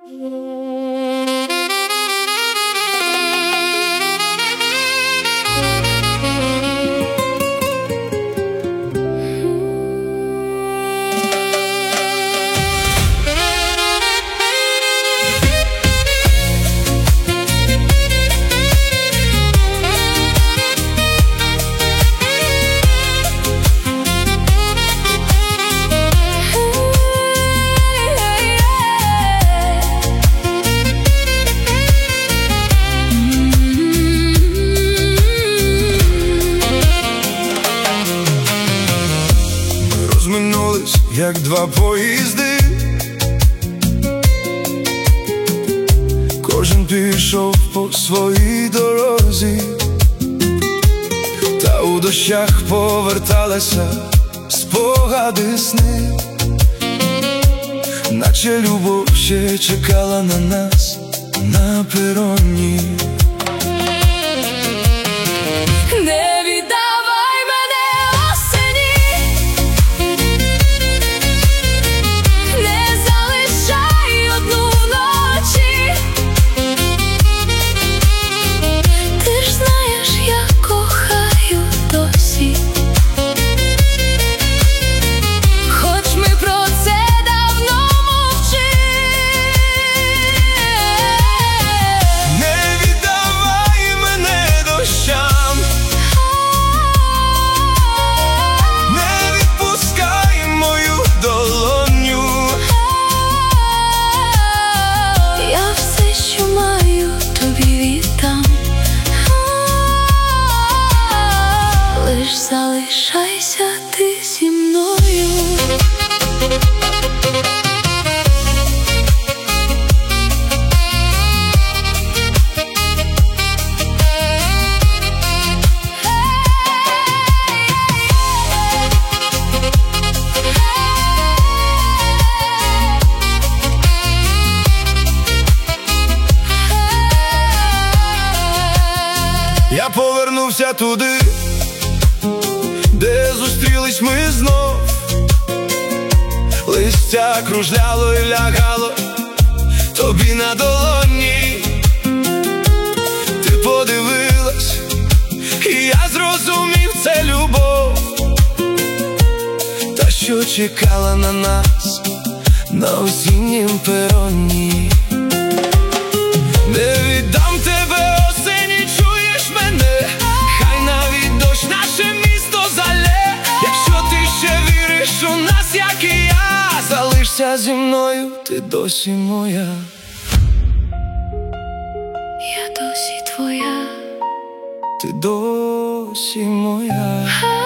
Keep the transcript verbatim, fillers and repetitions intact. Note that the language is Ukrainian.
Розминулись, як два поїзди, кожен пішов по своїй дорозі, та у дощах поверталися спогади сни, наче любов ще чекала на нас на пероні. Залишайся ти зі мною. Я повернувся туди, де зустрілись ми знов. Листя кружляло і лягало тобі на долоні. Ти подивилась, і я зрозумів, це любов, та що чекала на нас на осіннім пероні. Не віддам тебе осені, чуєш мене? Хай навіть дощ наше місто залє. Якщо ти ще віриш у нас, як і я, залишся зі мною, ти досі моя. Я досі твоя. Ти досі моя.